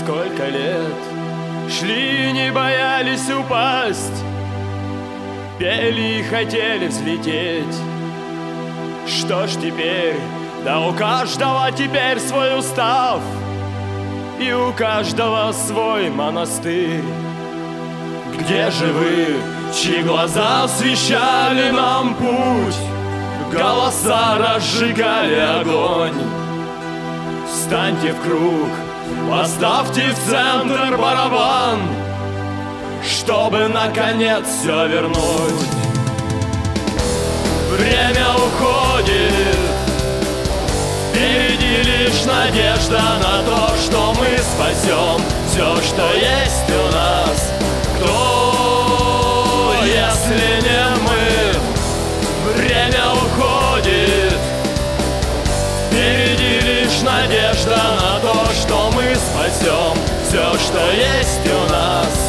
сколько лет шли, не боялись упасть, пели и хотели взлететь. Что ж теперь? Да у каждого теперь свой устав, и у каждого свой монастырь. Где же вы, чьи глаза освещали нам путь, голоса разжигали огонь? Встаньте в круг, поставьте в центр барабан, чтобы наконец все вернуть. Время уходит, впереди лишь надежда на то, что мы спасем все, что есть у нас. Кто, если не мы? Время уходит, впереди лишь надежда на то, что мы спасем все, что есть у нас.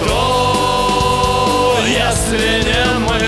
Кто, если не мы?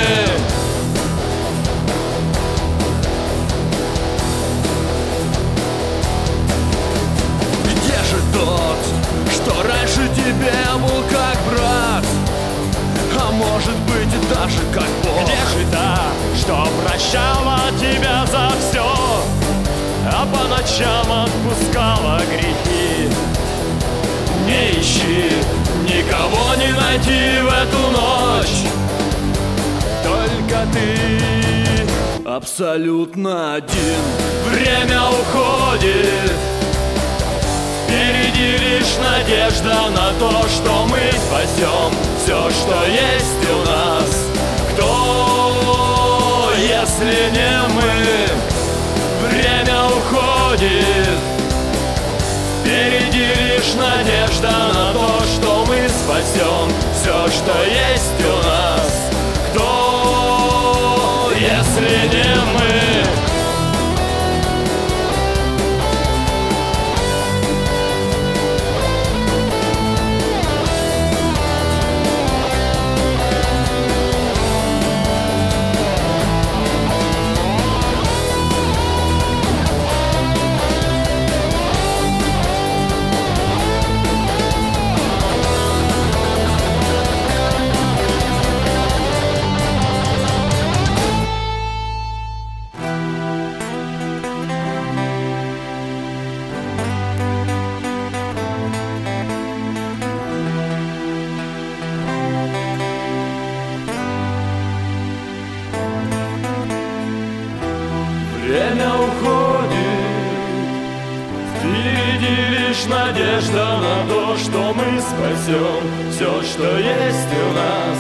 Что раньше тебе был как брат, а может быть и даже как Бог. Где же та, что прощала тебя за все, а по ночам отпускала грехи? Не ищи, никого не найти в эту ночь, только ты абсолютно один. Время уходит, впереди лишь надежда на то, что мы спасем все, что есть у нас. Кто, если не мы? Время уходит, впереди лишь надежда на то, что мы спасем все, что есть у нас. Кто, если не мы? Время уходит, впереди лишь надежда на то, что мы спасем все, что есть у нас.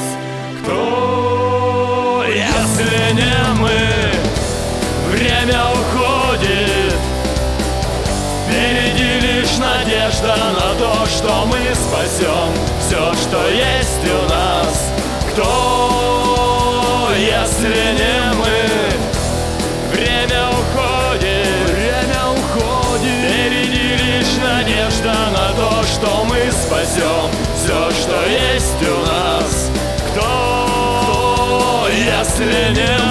Кто, если не мы? Время уходит, впереди лишь надежда на то, что мы спасем все, что есть у нас. Кто, если не мы? Время уходит, впереди лишь надежда на то, что мы спасем все, что есть у нас. Кто, если не